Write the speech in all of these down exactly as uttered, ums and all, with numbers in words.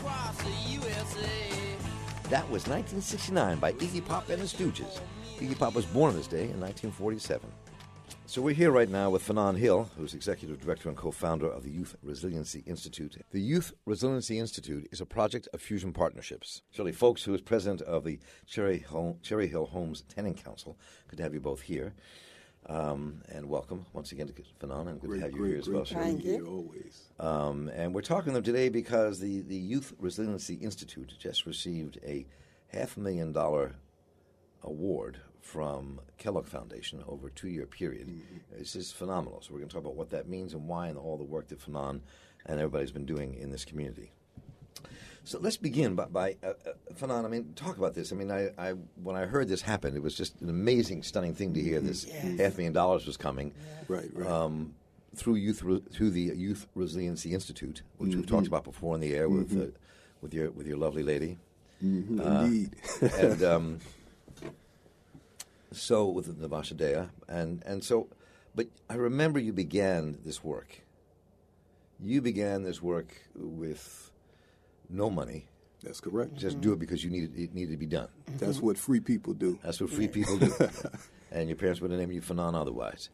across the U S A. That was nineteen sixty-nine by Iggy Pop and the Stooges. Iggy Pop was born on this day in nineteen forty-seven. So we're here right now with Fanon Hill, who's Executive Director and co-founder of the Youth Resiliency Institute. The Youth Resiliency Institute is a project of Fusion Partnerships. Shirley Folks, who is president of the Cherry, Home, Cherry Hill Homes Tenant Council. Good to have you both here. Um, and welcome once again to Fanon, and good great, to have you great, here as well, Shirley. Thank you. Always. Um, and we're talking to them today because the, the Youth Resiliency Institute just received a half a million dollar award from Kellogg Foundation over a two-year period. Mm-hmm. This is phenomenal. So we're going to talk about what that means and why and all the work that Fanon and everybody's been doing in this community. So let's begin by, by uh, uh, Fanon, I mean, talk about this. I mean, I, I when I heard this happen, it was just an amazing, stunning thing to hear this yes. half million dollars was coming. Yeah. Right, right. Um, through youth re- through the Youth Resiliency Institute, which mm-hmm. we've talked about before on the air with mm-hmm. uh, with your with your lovely lady. Mm-hmm. Uh, Indeed. and um, so with Navasha Dea, and and so, but I remember you began this work. You began this work with no money. That's correct. Just mm-hmm. do it because you needed it needed to be done. That's what free people do. That's what free people do. And your parents would have named you Fanon otherwise.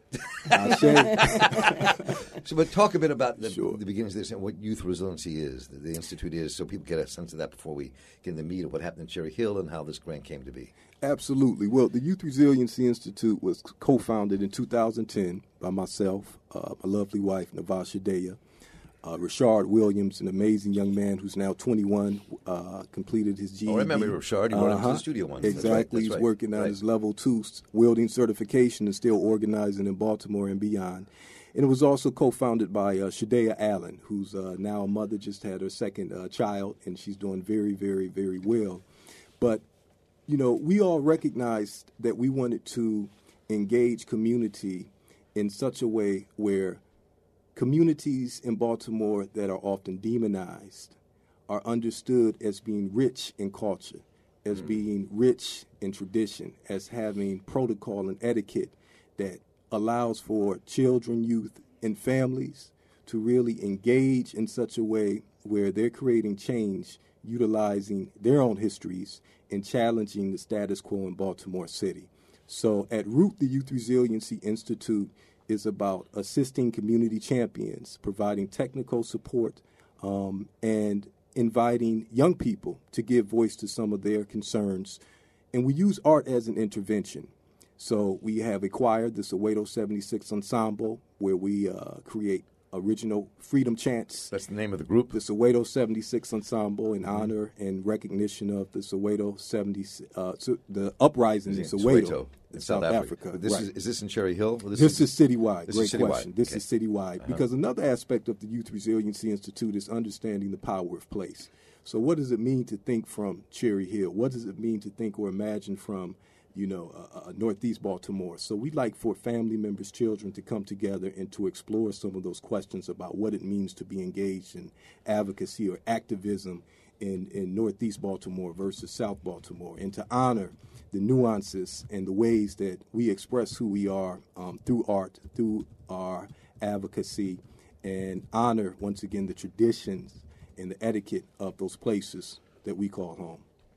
So, but talk a bit about the, sure. the beginnings of this and what Youth Resiliency is, the, the Institute is, so people get a sense of that before we get in the meat of what happened in Cherry Hill and how this grant came to be. Absolutely. Well, the Youth Resiliency Institute was co-founded in two thousand ten by myself, uh, my lovely wife, Navasha Dea, Uh, Rashard Williams, an amazing young man who's now twenty-one, uh, completed his G E D. Oh, I remember Rashard. You brought uh-huh. him to the studio once. Exactly. That's right. That's He's right. working on right. his level two welding certification and still organizing in Baltimore and beyond. And it was also co-founded by uh, Shadea Allen, who's uh, now a mother, just had her second uh, child, and she's doing very, very, very well. But, you know, we all recognized that we wanted to engage community in such a way where communities in Baltimore that are often demonized are understood as being rich in culture, as mm. being rich in tradition, as having protocol and etiquette that allows for children, youth, and families to really engage in such a way where they're creating change, utilizing their own histories and challenging the status quo in Baltimore City. So at root, the Youth Resiliency Institute is about assisting community champions, providing technical support, um, and inviting young people to give voice to some of their concerns. And we use art as an intervention. So we have acquired the Soweto seventy-six Ensemble, where we uh, create original freedom chants. That's the name of the group? The Soweto seventy-six Ensemble, in mm-hmm. honor and recognition of the Soweto seventy, uh, so the uprising in Soweto, Soweto in South, South Africa. Africa. This right. is, is this in Cherry Hill? This, this is, is citywide. This Great is citywide. question. This okay. is citywide. Uh-huh. Because another aspect of the Youth Resiliency Institute is understanding the power of place. So what does it mean to think from Cherry Hill? What does it mean to think or imagine from, you know, uh, uh, Northeast Baltimore? So we'd like for family members, children to come together and to explore some of those questions about what it means to be engaged in advocacy or activism in, in Northeast Baltimore versus South Baltimore, and to honor the nuances and the ways that we express who we are um, through art, through our advocacy, and honor, once again, the traditions and the etiquette of those places that we call home.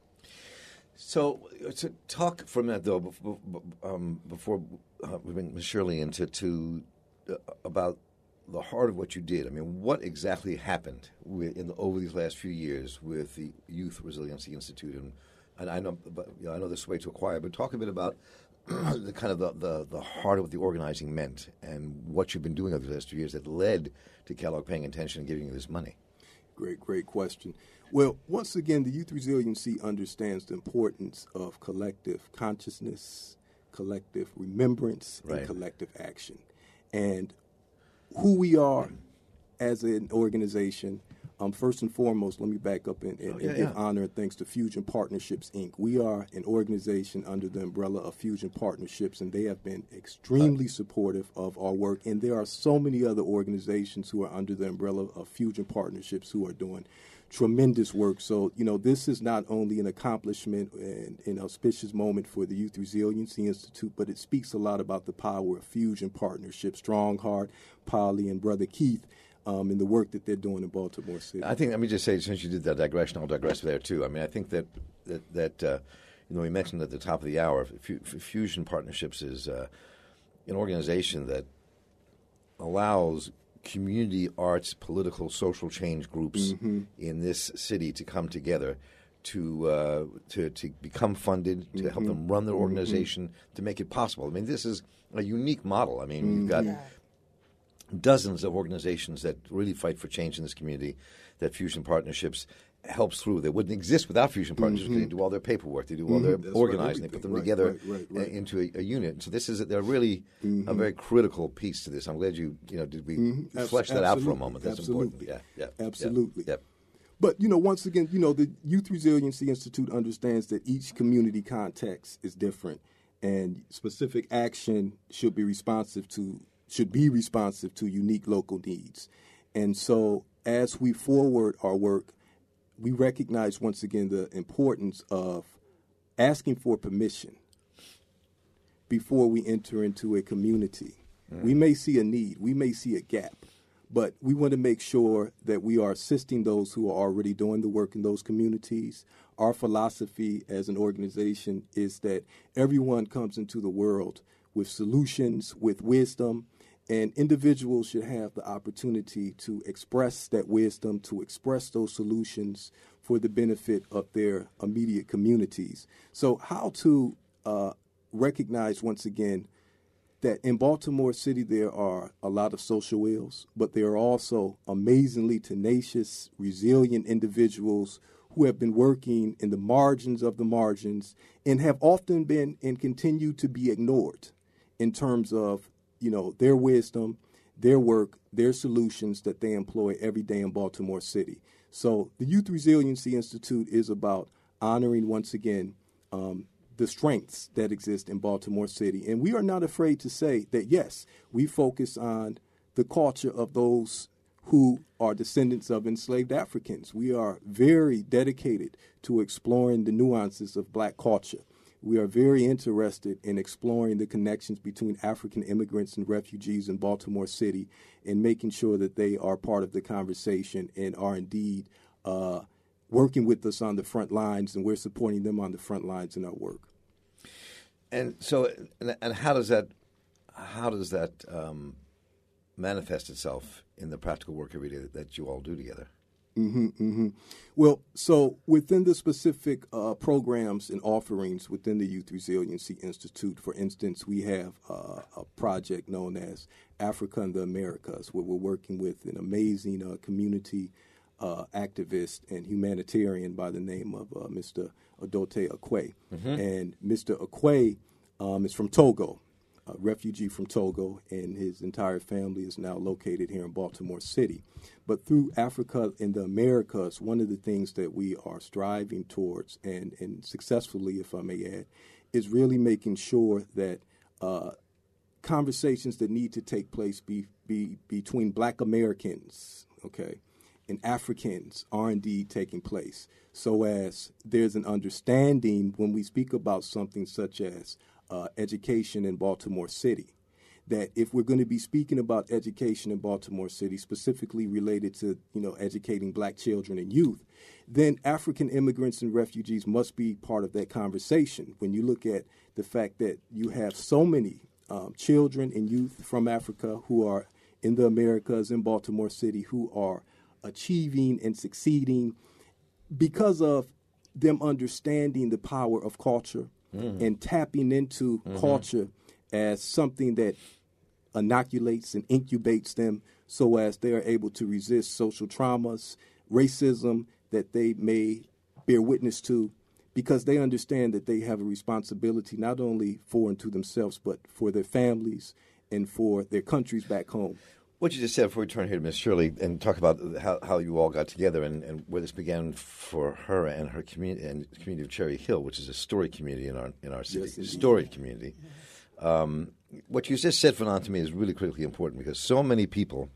So, to talk for a minute, though, before, um, before uh, we bring Miz Shirley into to, uh, about the heart of what you did. I mean, what exactly happened with, in the, over these last few years with the Youth Resiliency Institute? And, and I know, but, you know, I know this way to acquire, but talk a bit about the kind of the, the, the heart of what the organizing meant and what you've been doing over the last few years that led to Kellogg paying attention and giving you this money. Great, great question. Well, once again, the Youth Resiliency understands the importance of collective consciousness, collective remembrance, right. and collective action. And who we are as an organization, um, first and foremost, let me back up and, and, oh, yeah, and give yeah. honor and thanks to Fusion Partnerships, Incorporated. We are an organization under the umbrella of Fusion Partnerships, and they have been extremely supportive of our work. And there are so many other organizations who are under the umbrella of Fusion Partnerships who are doing tremendous work. So, you know, this is not only an accomplishment and an auspicious moment for the Youth Resiliency Institute, but it speaks a lot about the power of Fusion Partnerships. Strong Heart, Polly, and Brother Keith um, in the work that they're doing in Baltimore City. I think, let me just say, since you did that digression, I'll digress there too. I mean, I think that, that, that uh, you know, we mentioned at the top of the hour, F- Fusion Partnerships is uh, an organization that allows community arts, political, social change groups mm-hmm. in this city to come together to uh, to to become funded, to mm-hmm. help them run their organization, mm-hmm. to make it possible. I mean, this is a unique model. I mean, mm-hmm. you've got yeah. dozens of organizations that really fight for change in this community that Fusion Partnerships helps through. They wouldn't exist without Fusion Partnerships. Mm-hmm. They do all their paperwork. They do all their mm-hmm. organizing. Right, they put them right, together right, right, right. into a, a unit. So this is they're really mm-hmm. a very critical piece to this. I'm glad you you know did we mm-hmm. flesh that out for a moment. That's Absolutely. important. Yeah, yeah, absolutely. Yeah. Yep. But, you know, once again, you know, the Youth Resiliency Institute understands that each community context is different, and specific action should be responsive to should be responsive to unique local needs. And so as we forward our work, we recognize once again the importance of asking for permission before we enter into a community. Mm. We may see a need, we may see a gap, but we want to make sure that we are assisting those who are already doing the work in those communities. Our philosophy as an organization is that everyone comes into the world with solutions, with wisdom, and individuals should have the opportunity to express that wisdom, to express those solutions for the benefit of their immediate communities. So how to uh, recognize, once again, that in Baltimore City there are a lot of social ills, but there are also amazingly tenacious, resilient individuals who have been working in the margins of the margins and have often been and continue to be ignored in terms of, you know, their wisdom, their work, their solutions that they employ every day in Baltimore City. So the Youth Resiliency Institute is about honoring, once again, um, the strengths that exist in Baltimore City. And we are not afraid to say that, yes, we focus on the culture of those who are descendants of enslaved Africans. We are very dedicated to exploring the nuances of black culture. We are very interested in exploring the connections between African immigrants and refugees in Baltimore City and making sure that they are part of the conversation and are indeed uh, working with us on the front lines, and we're supporting them on the front lines in our work. And so, and, and how does that, how does that um, manifest itself in the practical work every day that, that you all do together? Mm-hmm, mm-hmm. Well, so within the specific uh, programs and offerings within the Youth Resiliency Institute, for instance, we have uh, a project known as Africa and the Americas, where we're working with an amazing uh, community uh, activist and humanitarian by the name of uh, Mister Odote Akwe. Mm-hmm. And Mister Akwe um, is from Togo, a refugee from Togo, and his entire family is now located here in Baltimore City. But through Africa and the Americas, one of the things that we are striving towards, and, and successfully, if I may add, is really making sure that uh, conversations that need to take place be, be between Black Americans, okay, and Africans are indeed taking place, so as there's an understanding when we speak about something such as uh, education in Baltimore City, that if we're going to be speaking about education in Baltimore City, specifically related to, you know, educating black children and youth, then African immigrants and refugees must be part of that conversation. When you look at the fact that you have so many um, children and youth from Africa who are in the Americas, in Baltimore City, who are achieving and succeeding because of them understanding the power of culture mm. and tapping into mm-hmm. culture as something that inoculates and incubates them so as they are able to resist social traumas, racism that they may bear witness to, because they understand that they have a responsibility not only for and to themselves, but for their families and for their countries back home. What you just said before we turn here to Miz Shirley and talk about how, how you all got together and, and where this began for her and her community and the community of Cherry Hill, which is a storied community in our in our city, yes, storied community. Um, what you just said, Fanon, to me is really critically important because so many people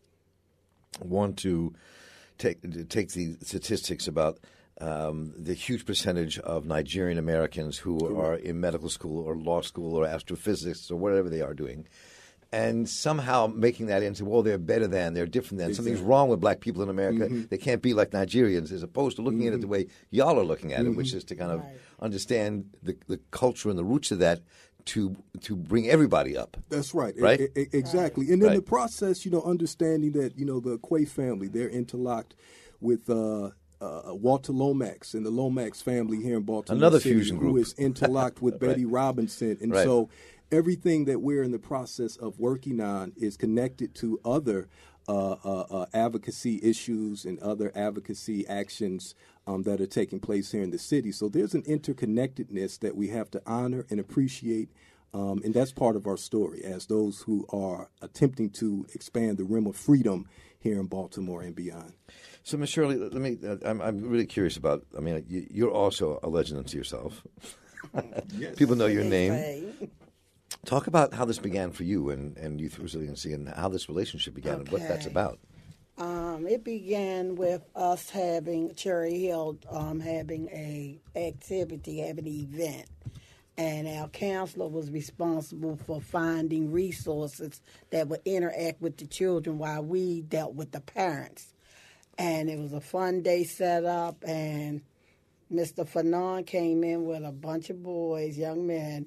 want to take to take the statistics about um, the huge percentage of Nigerian Americans who are in medical school or law school or astrophysics or whatever they are doing, and somehow making that into, well, they're better than, they're different than. Exactly. Something's wrong with black people in America. Mm-hmm. They can't be like Nigerians, as opposed to looking Mm-hmm. at it the way y'all are looking at it, Mm-hmm. which is to kind of Right. understand the, the culture and the roots of that to to bring everybody up. That's right. Right? E- e- exactly. And in Right. the process, you know, understanding that, you know, the Quay family, they're interlocked with uh, uh, Walter Lomax and the Lomax family here in Baltimore Another City, fusion who group. is interlocked with Betty Robinson. And Right. so everything that we're in the process of working on is connected to other uh, uh, uh, advocacy issues and other advocacy actions um, that are taking place here in the city. So there's an interconnectedness that we have to honor and appreciate. Um, and that's part of our story as those who are attempting to expand the realm of freedom here in Baltimore and beyond. So, Miz Shirley, let me. Uh, I'm, I'm really curious about. I mean, you, you're also a legend unto yourself. Yes. People know your name. Right. Talk about how this began for you and, and Youth Resiliency, and how this relationship began and what that's Okay. about. Um, it began with us having Cherry Hill um, having a activity, having an event, and our counselor was responsible for finding resources that would interact with the children while we dealt with the parents. And it was a fun day set up, and Mister Fanon came in with a bunch of boys, young men,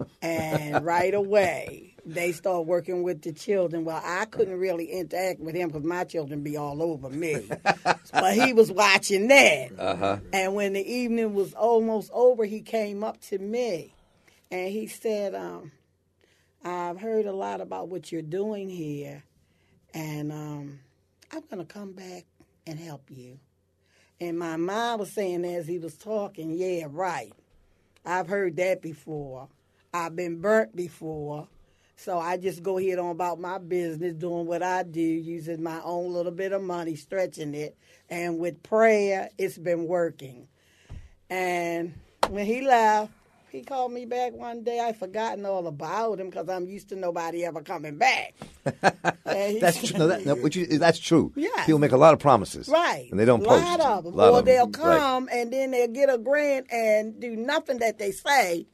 and right away they started working with the children. Well, I couldn't really interact with him because my children be all over me, but he was watching that. Uh-huh. And when the evening was almost over, he came up to me, and he said, um, "I've heard a lot about what you're doing here, and um, I'm going to come back and help you." And my mind was saying as he was talking, yeah, right. I've heard that before. I've been burnt before. So I just go ahead on about my business, doing what I do, using my own little bit of money, stretching it. And with prayer, it's been working. And when he left, he called me back one day. I'd forgotten all about him because I'm used to nobody ever coming back. And he That's said- true. No, that, no, which you, that's true. Yes. People make a lot of promises, Right. And they don't a post. lot of them. A lot or of they'll them. Right. come and then they'll get a grant and do nothing that they say.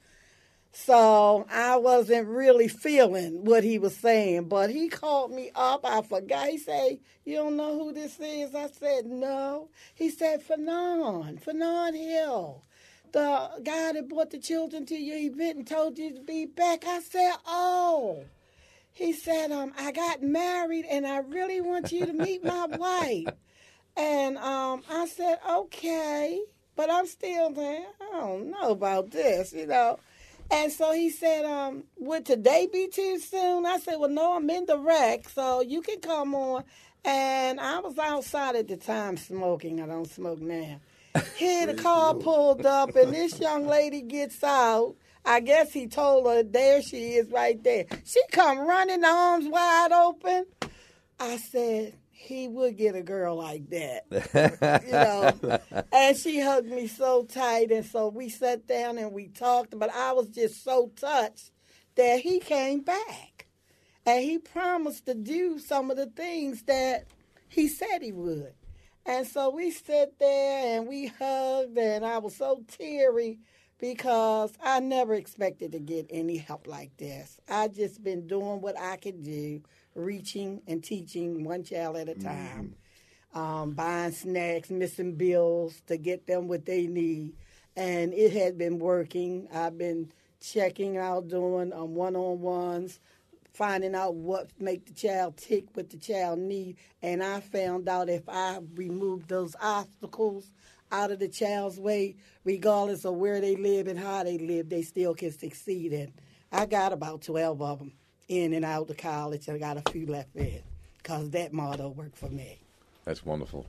So I wasn't really feeling what he was saying. But he called me up. I forgot. He said, "You don't know who this is?" I said, "No." He said, "Fanon, Fanon Hill. The guy that brought the children to your event and told you to be back." I said, "Oh." He said, um, "I got married and I really want you to meet my wife." And um, I said, "Okay," but I'm still there. I don't know about this, you know. And so he said, um, "Would today be too soon?" I said, "Well, no, I'm in the rec, so you can come on." And I was outside at the time smoking. I don't smoke now. Here the car pulled up, and this young lady gets out. I guess he told her, there she is right there. She come running, arms wide open. I said, he would get a girl like that, you know. And she hugged me so tight, and so we sat down and we talked. But I was just so touched that he came back. And he promised to do some of the things that he said he would. And so we sat there and we hugged, and I was so teary because I never expected to get any help like this. I just been doing what I could do, reaching and teaching one child at a time, mm-hmm. um, buying snacks, missing bills to get them what they need. And it had been working. I've been checking out, doing um, one-on-ones, finding out what make the child tick, what the child need. And I found out if I removed those obstacles out of the child's way, regardless of where they live and how they live, they still can succeed. And I got about twelve of them in and out of college, and I got a few left in because that motto worked for me. That's wonderful.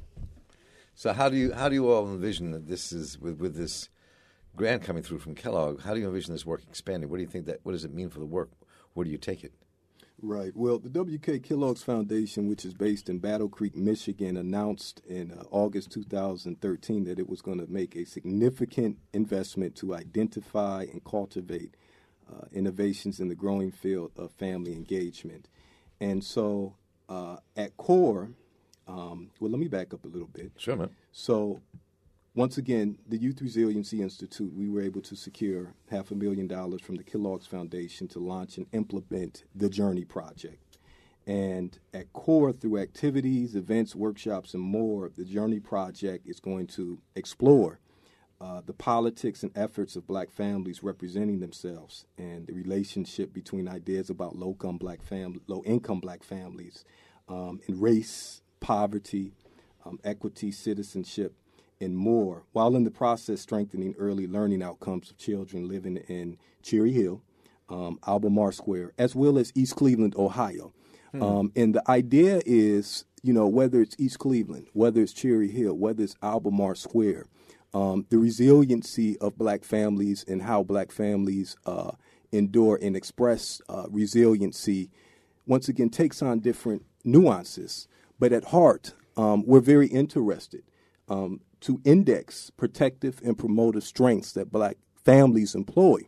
So how do you how do you all envision that this is with, with this grant coming through from Kellogg? How do you envision this work expanding? What do you think that? What does it mean for the work? Where do you take it? Right. Well, the W K Kellogg's Foundation, which is based in Battle Creek, Michigan, announced in uh, August two thousand thirteen that it was going to make a significant investment to identify and cultivate uh, innovations in the growing field of family engagement. And so uh, at core, um, well, let me back up a little bit. Sure, man. So once again, the Youth Resiliency Institute, we were able to secure half a million dollars from the Kellogg's Foundation to launch and implement the Journey Project. And at core, through activities, events, workshops, and more, the Journey Project is going to explore uh, the politics and efforts of black families representing themselves and the relationship between ideas about low-income black, fam- low-income black families um, and race, poverty, um, equity, citizenship, and more, while in the process strengthening early learning outcomes of children living in Cherry Hill, um, Albemarle Square, as well as East Cleveland, Ohio. Hmm. Um, and the idea is, you know, whether it's East Cleveland, whether it's Cherry Hill, whether it's Albemarle Square, um, the resiliency of black families and how black families uh, endure and express uh, resiliency, once again, takes on different nuances. But at heart, um, we're very interested um, to index protective and promotive strengths that black families employ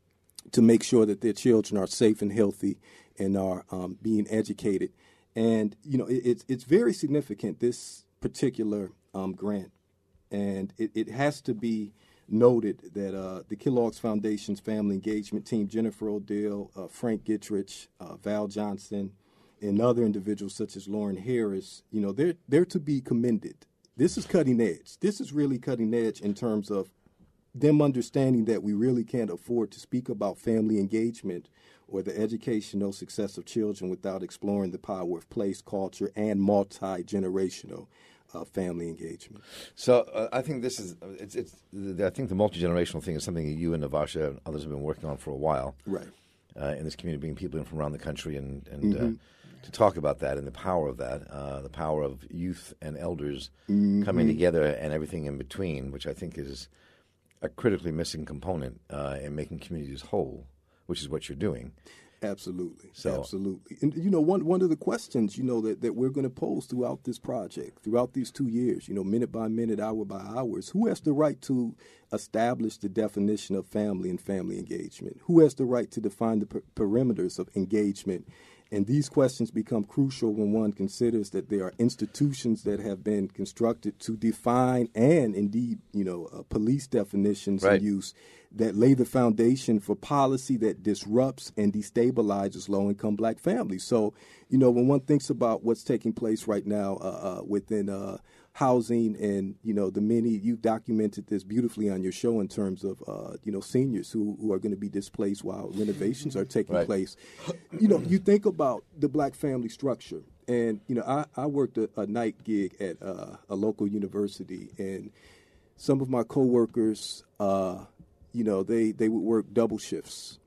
to make sure that their children are safe and healthy and are um, being educated. And, you know, it, it's it's very significant, this particular um, grant. And it, it has to be noted that uh, the Kellogg's Foundation's family engagement team, Jennifer O'Dell, uh, Frank Gittrich, uh, Val Johnson, and other individuals such as Lauren Harris, you know, they're, they're to be commended. This is cutting edge. This is really cutting edge in terms of them understanding that we really can't afford to speak about family engagement or the educational success of children without exploring the power of place, culture, and multi-generational uh, family engagement. So uh, I think this is, it's, it's, I think the multi-generational thing is something that you and Navasha and others have been working on for a while. Right. Uh, in this community, bringing people in from around the country and, and Mm-hmm. uh, to talk about that and the power of that, uh, the power of youth and elders Mm-hmm. coming together and everything in between, which I think is a critically missing component uh, in making communities whole, which is what you're doing. Absolutely. So, Absolutely. And, you know, one one of the questions, you know, that, that we're going to pose throughout this project, throughout these two years, you know, minute by minute, hour by hour, is who has the right to establish the definition of family and family engagement? Who has the right to define the per- perimeters of engagement? And these questions become crucial when one considers that there are institutions that have been constructed to define and indeed, you know, uh, police definitions right. and use that lay the foundation for policy that disrupts and destabilizes low-income black families. So, you know, when one thinks about what's taking place right now uh, uh, within uh, housing and, you know, the many, you've documented this beautifully on your show in terms of, uh, you know, seniors who, who are going to be displaced while renovations are taking right. place. You know, you think about the black family structure. And, you know, I, I worked a, a night gig at uh, a local university, and some of my coworkers, uh, you know, they, they would work double shifts,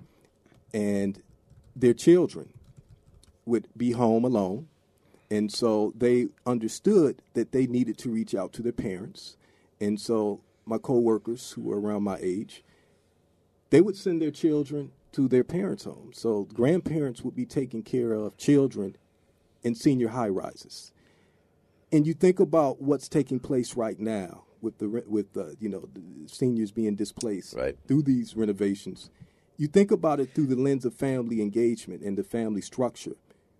and their children would be home alone. And so they understood that they needed to reach out to their parents. And so my coworkers who were around my age, they would send their children to their parents' homes. So grandparents would be taking care of children in senior high rises. And you think about what's taking place right now with the with the, you know, the seniors being displaced right. through these renovations. You think about it through the lens of family engagement and the family structure.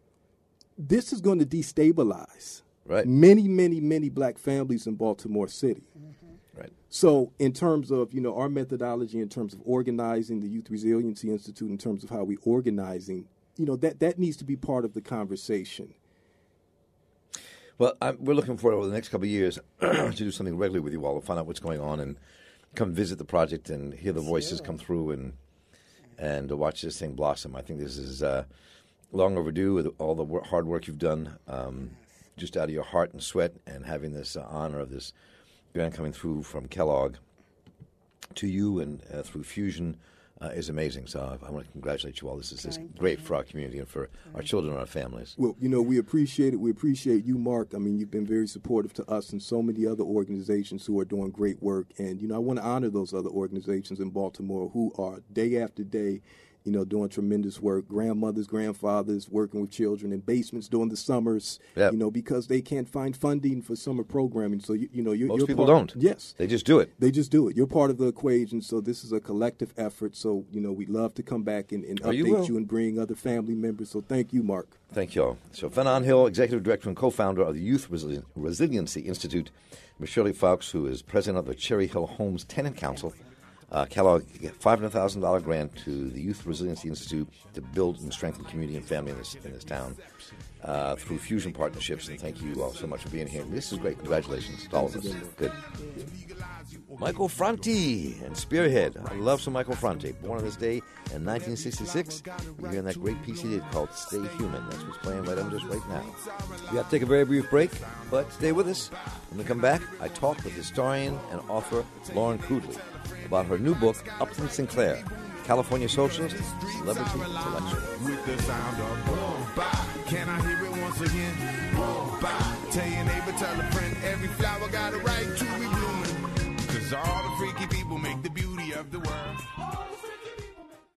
This is going to destabilize right. many, many, many black families in Baltimore City. Mm-hmm. Right. So in terms of, you know, our methodology, in terms of organizing the Youth Resiliency Institute, in terms of how we're organizing, you know, that, that needs to be part of the conversation. Well, I'm, we're looking forward over the next couple of years to do something regularly with you all, to find out what's going on and come visit the project and hear the voices come through and and to watch this thing blossom. I think this is uh, long overdue with all the wor- hard work you've done, um, just out of your heart and sweat, and having this uh, honor of this grant coming through from Kellogg to you and uh, through Fusion uh, is amazing. So I, I want to congratulate you all. This is, this is great for our community and for our children and our families. Well, you know, we appreciate it. We appreciate you, Mark. I mean, you've been very supportive to us and so many other organizations who are doing great work. And, you know, I want to honor those other organizations in Baltimore who are day after day you know, doing tremendous work. Grandmothers, grandfathers working with children in basements during the summers, Yep. you know, because they can't find funding for summer programming. So, you, you know, you're, Most you're people part, don't. Yes. They just do it. They just do it. You're part of the equation, so this is a collective effort. So, you know, we'd love to come back and, and Oh, you update will. you and bring other family members. So thank you, Mark. Thank you all. So Fanon Hill, Executive Director and Co-Founder of the Youth Resili- Resiliency Institute. Miz Shirley Fawkes, who is President of the Cherry Hill Homes Tenant Council. Uh, Kellogg, five hundred thousand dollars grant to the Youth Resiliency Institute to build and strengthen community and family in this, in this town uh, through Fusion Partnerships. And thank you all so much for being here. This is great. Congratulations to all of us. Good. Michael Franti and Spearhead. I love some Michael Franti. Born on this day in nineteen sixty-six. We're hearing that great piece he did called Stay Human. That's what's playing right under us right now. We got to take a very brief break, but stay with us. When we come back, I talk with historian and author Lauren Crudley about her new book, Upton Sinclair, California Socialist, Celebrity Intellectual. With the sound of boom, bye. Can I hear it once again? Boom, bye. Tell your neighbor, tell a friend, every flower got a right to be blooming. Cause all the freaky people make the beauty of the world.